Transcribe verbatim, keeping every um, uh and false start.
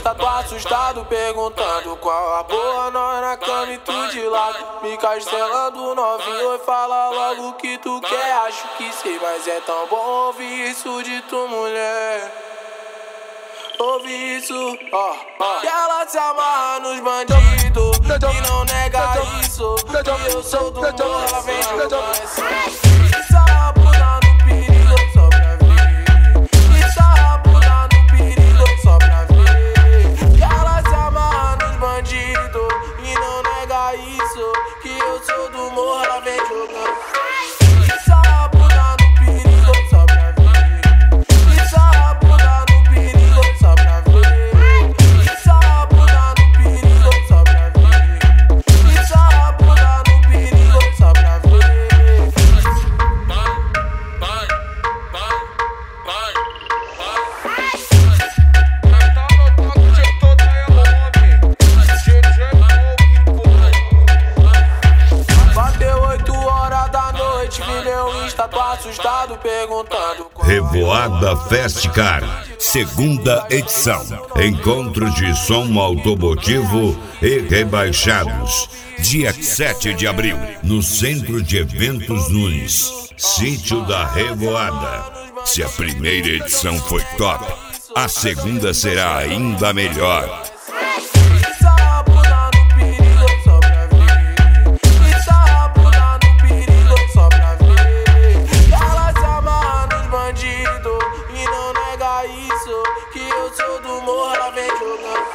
Insta, tô assustado, perguntando qual a boa. Nós na cama e tu de lado, me castelando novinho. E fala logo o que tu quer, acho que sei, mas é tão bom ouvir isso de tu, mulher. Ouve isso, ó, ó. Que ela se amarra nos bandidos e não nega isso. Que eu sou do morro, ela vem jogando assim. Isso a bunda no perigo só pra ver. Isso a bunda no perigo só pra ver. Que ela se amarra nos bandidos e não nega isso. Que eu sou do morro, ela vem jogando. Isso a bunda no perigo só pra ver. Isso a bunda no perigo só pra ver. Isso a bunda no perigo só pra ver. Isso a bunda no perigo só pra ver. Vai, vai, vai, vai, vai. Tá no toque de toda a homem. D J Moke. Bateu oito horas da noite, vi meu Insta, tô assustado, perguntando. Revoada Festcar, segunda edição. Encontro de som automotivo e rebaixados. Dia sete de abril, no Centro de Eventos Nunes, Sítio da Revoada. Se a primeira edição foi top, a segunda será ainda melhor. E não nega isso, que eu sou do morro, ela vem jogando.